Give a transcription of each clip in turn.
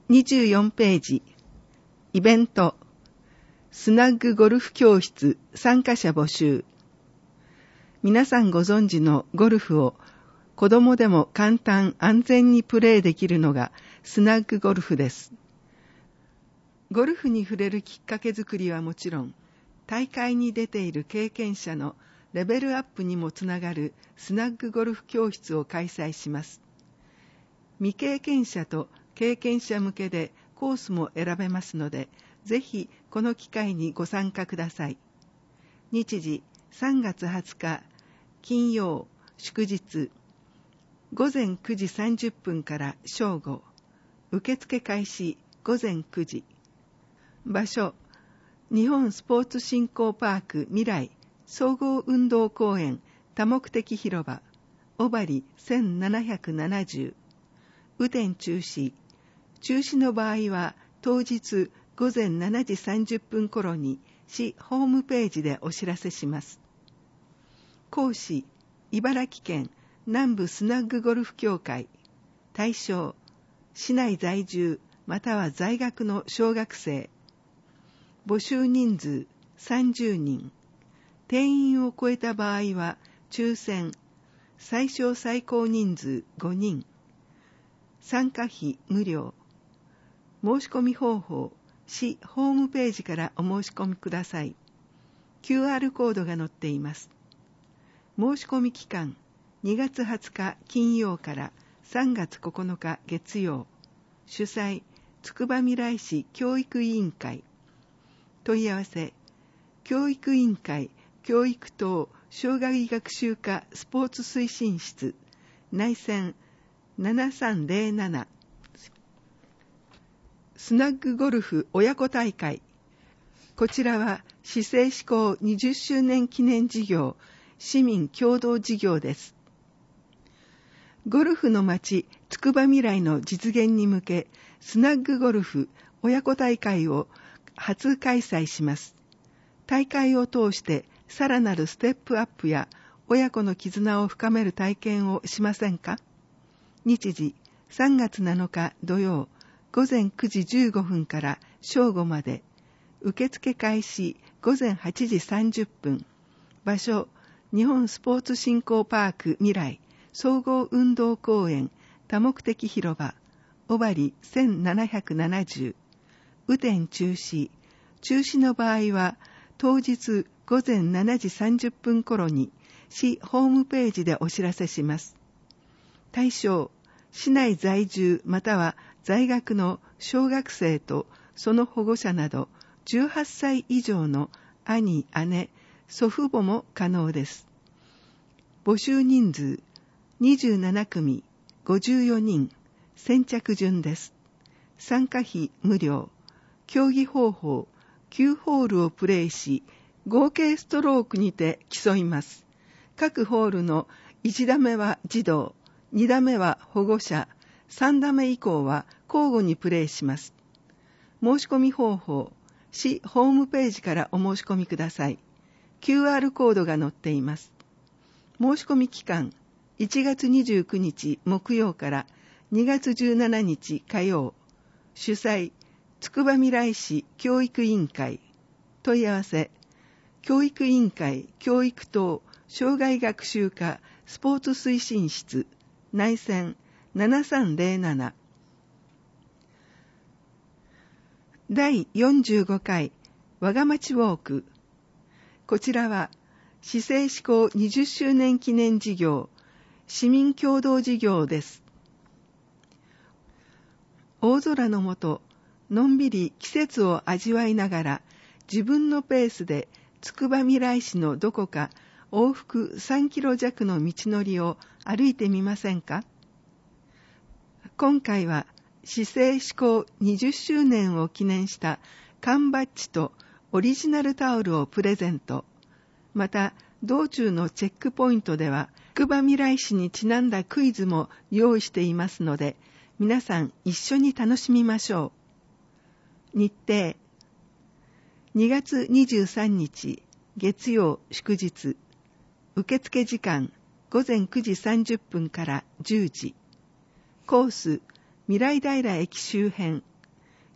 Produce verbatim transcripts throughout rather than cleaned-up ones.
にじゅうよんページ、イベント、スナッグゴルフ教室参加者募集。皆さんご存知のゴルフを子供でも簡単安全にプレーできるのがスナッグゴルフです。ゴルフに触れるきっかけ作りはもちろん、大会に出ている経験者のレベルアップにもつながるスナッグゴルフ教室を開催します。未経験者と経験者向けでコースも選べますので、ぜひこの機会にご参加ください。日時さんがつはつか金曜祝日、ごぜんくじさんじゅっぷんから正午、受付開始ごぜんくじ。場所、日本スポーツ振興パーク未来総合運動公園多目的広場、小針せんななひゃくななじゅう。雨天中止。中止の場合は当日ごぜんしちじさんじゅっぷん頃に市ホームページでお知らせします。講師、茨城県南部スナッグゴルフ協会。対象、市内在住または在学の小学生。募集人数さんじゅうにん。定員を超えた場合は抽選。最小最高人数ごにん。参加費無料。申し込み方法、市ホームページからお申し込みください。キューアール コードが載っています。申し込み期間、にがつはつか金曜からさんがつここのか月曜。主催、つくばみらい市教育委員会。問い合わせ、教育委員会教育等障害学習科スポーツ推進室、内線ななさんぜろなな。スナッグゴルフ親子大会。こちらは市政施行にじゅっしゅうねん記念事業、市民共同事業です。ゴルフの街つくばみらいの実現に向け、スナッグゴルフ親子大会を初開催します。大会を通してさらなるステップアップや親子の絆を深める体験をしませんか？日時さんがつなのか土曜ごぜんくじじゅうごふんから正午まで。受付開始ごぜんはちじさんじゅっぷん。場所、日本スポーツ振興パーク未来総合運動公園多目的広場、小針せんななひゃくななじゅう。雨天中止。中止の場合は当日ごぜんしちじさんじゅっぷん頃に市ホームページでお知らせします。対象、市内在住または在学の小学生とその保護者などじゅうはっさい以上の兄、姉、祖父母も可能です。募集人数にじゅうななくみ、ごじゅうよにん、先着順です。参加費無料。競技方法、きゅうホールをプレイし、合計ストロークにて競います。各ホールのいち打目は児童、に打目は保護者、さん打目以降は交互にプレイします。申し込み方法、市ホームページからお申し込みください。キューアール コードが載っています。申し込み期間、いちがつにじゅうくにち木曜からにがつじゅうしちにち火曜。主催、つくばみらい市教育委員会。問い合わせ、教育委員会教育等障害学習科スポーツ推進室、内線ななさんぜろなな。だいよんじゅうごかいわがまちウォーク。こちらは市政施行にじゅっしゅうねん記念事業、市民共同事業です。大空の下、のんびり季節を味わいながら、自分のペースでつくばみらい市のどこか往復さんキロじゃくの道のりを歩いてみませんか？今回は市政施行にじゅっしゅうねんを記念した缶バッジとオリジナルタオルをプレゼント。また、道中のチェックポイントでは、つくばみらい市にちなんだクイズも用意していますので、皆さん一緒に楽しみましょう。日程、にがつにじゅうさんにち月曜祝日。受付時間ごぜんくじさんじゅっぷんからじゅうじ。コース、未来平駅周辺。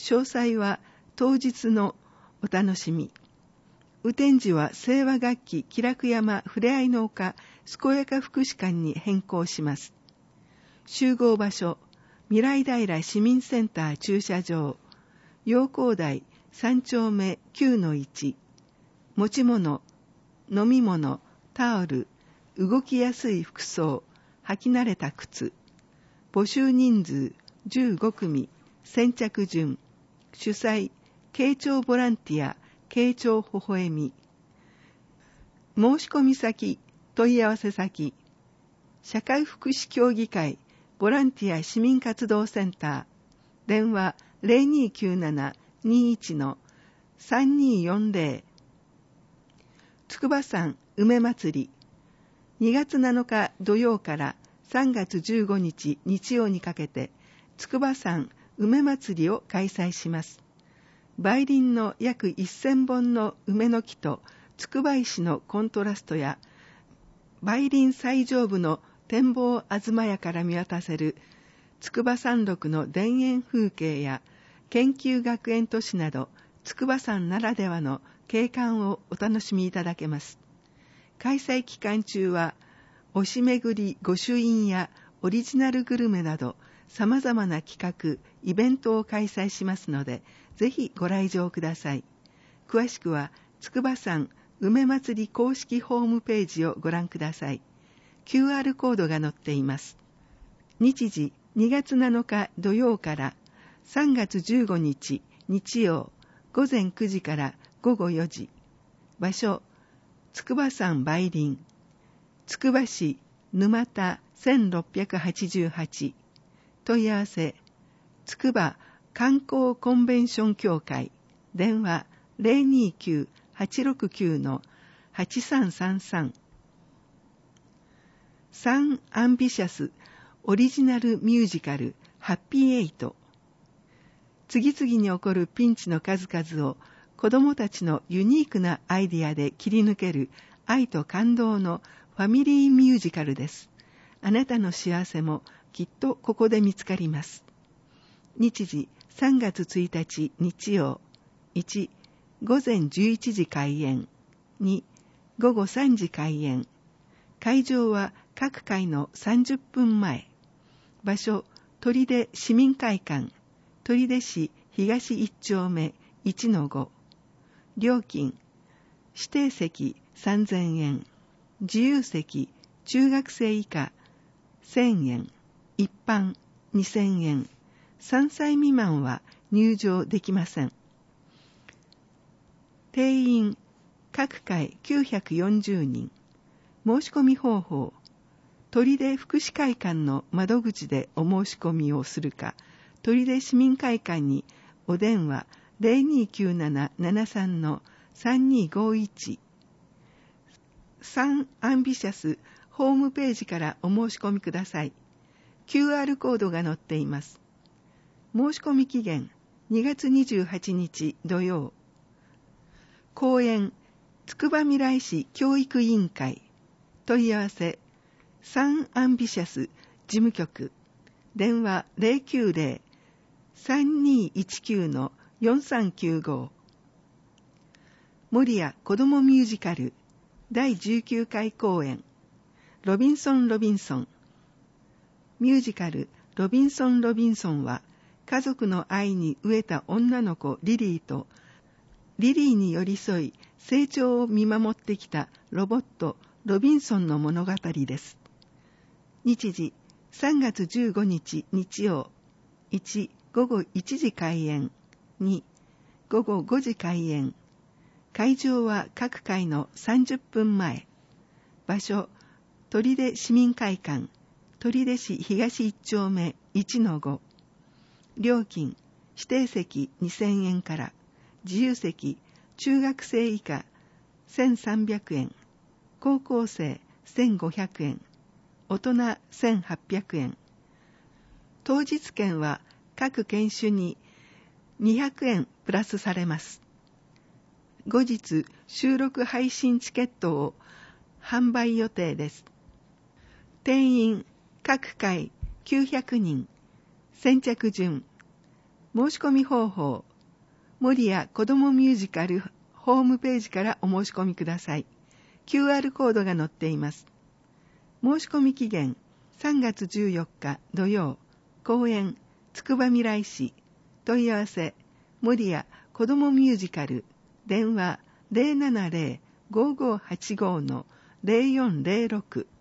詳細は当日のお楽しみ。雨天時は清和楽器気楽山ふれあいの丘健やか福祉館に変更します。集合場所、未来平市民センター駐車場、陽光台さん丁目 きゅうのいち、持ち物、飲み物、タオル、動きやすい服装、履き慣れた靴、募集人数じゅうごくみ、先着順、主催、慶長ボランティア、慶長ほほえみ。申し込み先、問い合わせ先、社会福祉協議会、ボランティア市民活動センター、電話 ゼロにーきゅうなな にーいち さんにーよんゼロ。筑波山梅祭り、にがつなのか土曜からさんがつじゅうごにち日曜にかけて、筑波山梅祭りを開催します。梅林の約せんぼんの梅の木とつくば石のコントラストや、梅林最上部の展望東屋から見渡せる筑波山麓の田園風景や研究学園都市など、筑波山ならではの景観をお楽しみいただけます。開催期間中は、推し巡り御朱印やオリジナルグルメなど、様々な企画、イベントを開催しますので、ぜひご来場ください。詳しくは、筑波山梅祭り公式ホームページをご覧ください。キューアール コードが載っています。日時にがつなのか土曜からさんがつじゅうごにち日曜午前くじからごごよじ。場所、筑波山梅林。つくば市沼田せんろっぴゃくはちじゅうはち。問い合わせ、つくば観光コンベンション協会、電話 ゼロにーきゅう はちろくきゅう はちさんさんさん。サンアンビシャスオリジナルミュージカルハッピーエイト。次々に起こるピンチの数々を子供たちのユニークなアイディアで切り抜ける愛と感動のファミリーミュージカルです。あなたの幸せもきっとここで見つかります。日時さんがつついたち日曜。いち、午前じゅういちじ開演。に、午後さんじ開演。会場は各回のさんじゅっぷんまえ。場所、取手市民会館。取手市東いち丁目 いちのご。料金、指定席さんぜんえん。自由席、中学生以下せんえん。一般にせんえん。さんさい未満は入場できません。定員、各回きゅうひゃくよんじゅうにん。申し込み方法、取手福祉会館の窓口でお申し込みをするか、取手市民会館にお電話 ゼロにーきゅうなな ななさん さんにーごいち。サンアンビシャスホームページからお申し込みください。キューアール コードが載っています。申し込み期限にがつにじゅうはちにち土曜。講演、つくば未来市教育委員会。問い合わせ、サンアンビシャス事務局。電話 ゼロきゅうゼロ さんにーいちきゅう よんさんきゅうご。守谷子どもミュージカルだいじゅうきゅうかい公演、ロビンソン・ロビンソン。ミュージカルロビンソン・ロビンソンは、家族の愛に飢えた女の子リリーと、リリーに寄り添い成長を見守ってきたロボットロビンソンの物語です。日時さんがつじゅうごにち日曜。いち、午後いちじ開演。に、午後ごじ開演。会場は各回のさんじゅっぷんまえ。場所、取手市民会館。取手市東いち丁目 いちのご。料金、指定席にせんえんから。自由席、中学生以下せんさんびゃくえん。高校生せんごひゃくえん。大人せんはっぴゃくえん。当日券は各券種ににひゃくえんプラスされます。後日収録配信チケットを販売予定です。定員各回きゅうひゃくにん。先着順。 申し込み方法、守谷子どもミュージカルホームページからお申し込みください。キューアール コードが載っています。申し込み期限さんがつじゅうよっか土曜、公演つくばみらい市、問い合わせ守谷子どもミュージカル、電話 ゼロななゼロ ごーごーはちご のゼロよんゼロろく